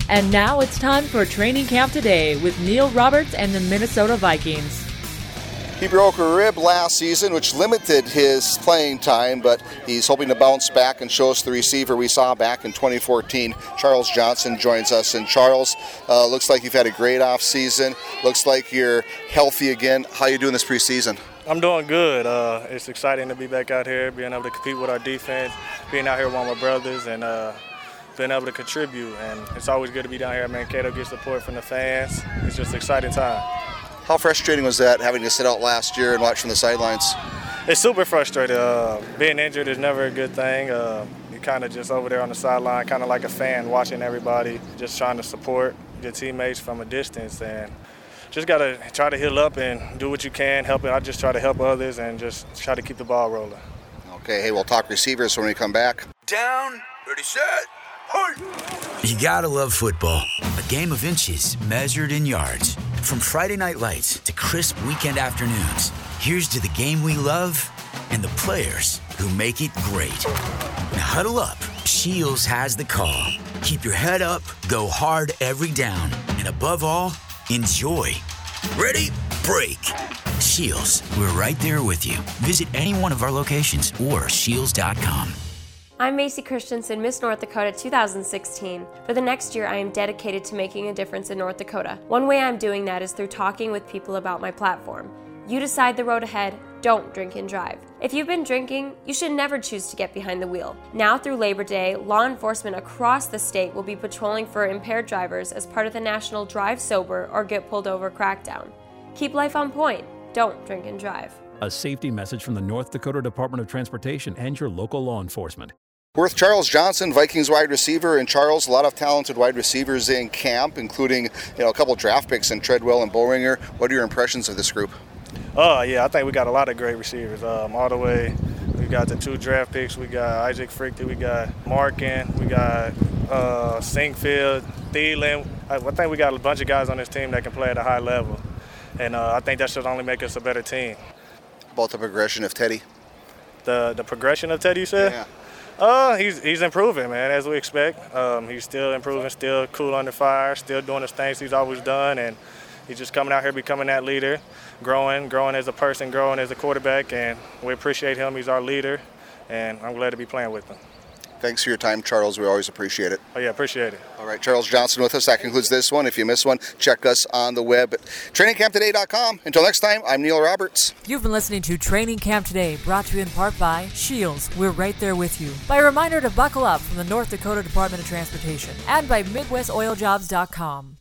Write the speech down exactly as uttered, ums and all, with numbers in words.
And now it's time for Training Camp Today with Neil Roberts and the Minnesota Vikings. He broke a rib last season, which limited his playing time, but he's hoping to bounce back and show us the receiver we saw back in twenty fourteen. Charles Johnson joins us. And Charles, uh, looks like you've had a great off season. Looks like you're healthy again. How are you doing this preseason? I'm doing good. Uh, it's exciting to be back out here, being able to compete with our defense, being out here with my brothers, and uh, being able to contribute. And it's always good to be down here at Mankato, get support from the fans. It's just an exciting time. How frustrating was that, having to sit out last year and watch from the sidelines? It's super frustrating. Uh, being injured is never a good thing. Uh, you're kind of just over there on the sideline, kind of like a fan, watching everybody, just trying to support your teammates from a distance. And just got to try to heal up and do what you can, help it. I just try to help others and just try to keep the ball rolling. Okay, hey, we'll talk receivers when we come back. Down, ready, set, hey! You gotta love football. A game of inches measured in yards. From Friday night lights to crisp weekend afternoons, here's to the game we love and the players who make it great. Now huddle up. Shields has the call. Keep your head up, go hard every down, and above all, enjoy. Ready? Break. Shields, we're right there with you. Visit any one of our locations or shields dot com. I'm Macy Christensen, Miss North Dakota two thousand sixteen. For the next year, I am dedicated to making a difference in North Dakota. One way I'm doing that is through talking with people about my platform. You decide the road ahead. Don't drink and drive. If you've been drinking, you should never choose to get behind the wheel. Now through Labor Day, law enforcement across the state will be patrolling for impaired drivers as part of the National Drive Sober or Get Pulled Over crackdown. Keep life on point. Don't drink and drive. A safety message from the North Dakota Department of Transportation and your local law enforcement. We're with Charles Johnson, Vikings wide receiver. And Charles, a lot of talented wide receivers in camp, including you know a couple draft picks in Treadwell and Boehringer. What are your impressions of this group? Oh, yeah, I think we got a lot of great receivers. Um, all the way, we got the two draft picks. We got Isaac Frichte, we got Markin, we got uh, Sinkfield, Thielen. I, I think we got a bunch of guys on this team that can play at a high level. And uh, I think that should only make us a better team. About the progression of Teddy? The the progression of Teddy, you said? Yeah. Uh, he's he's improving, man, as we expect. Um, he's still improving, still cool under fire, still doing the things he's always done, and he's just coming out here becoming that leader, growing, growing as a person, growing as a quarterback, and we appreciate him. He's our leader, and I'm glad to be playing with him. Thanks for your time, Charles. We always appreciate it. Oh, yeah, appreciate it. All right, Charles Johnson with us. That concludes this one. If you missed one, check us on the web at training camp today dot com. Until next time, I'm Neil Roberts. You've been listening to Training Camp Today, brought to you in part by Shields. We're right there with you. By a reminder to buckle up from the North Dakota Department of Transportation and by Midwest Oil Jobs dot com.